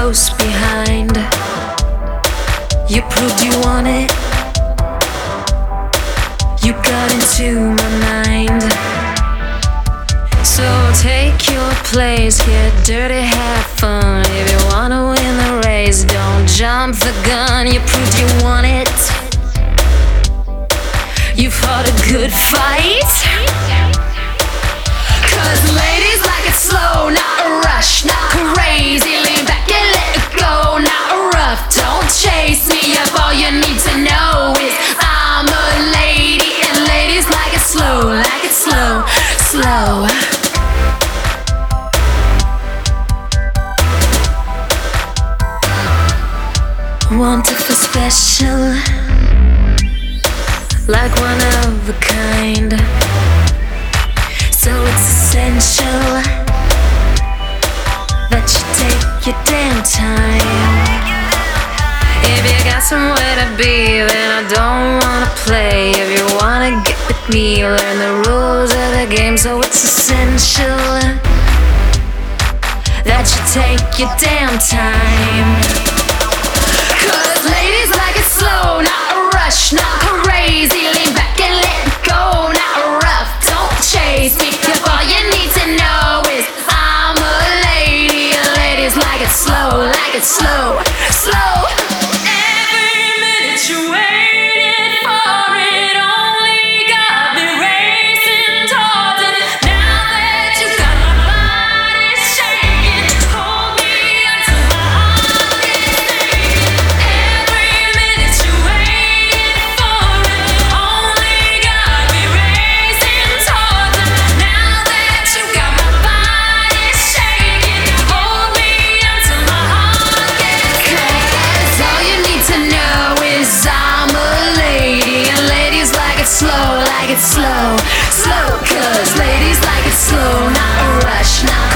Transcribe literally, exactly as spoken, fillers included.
close behind. You proved you want it. You got into my mind. So take your place, get dirty, have fun. If you wanna win the race, don't jump the gun. You proved you want it. You fought a good fight. Cause ladies like it slow, not a rush, not crazy. Lean back and let it go, not rough. Don't chase me up, all you need to know is I'm a lady. And ladies like it slow, like it slow, slow. Want it for special, like one of a kind. So it's essential that you take your damn time. If you got somewhere to be, then I don't wanna play. If you wanna get with me, learn the rules of the game. So it's essential that you take your damn time. Cause ladies like it slow, not a rush, not crazy. Lean back and let it go, not rough. Don't chase me, if all you need to know is I'm a lady. And ladies like it slow, like it slow, slow. Every minute you waited for it only got me racing towards it. Now that you got my body shaking, hold me until my heart gets taken. Every minute you waited for it only got me racing towards it. Now that you got my body shaking, hold me until my heart gets taken. Cause all you need to know is I'm a lady. And ladies like it slow, like it slow, slow. Cause ladies like it slow, not a rush, not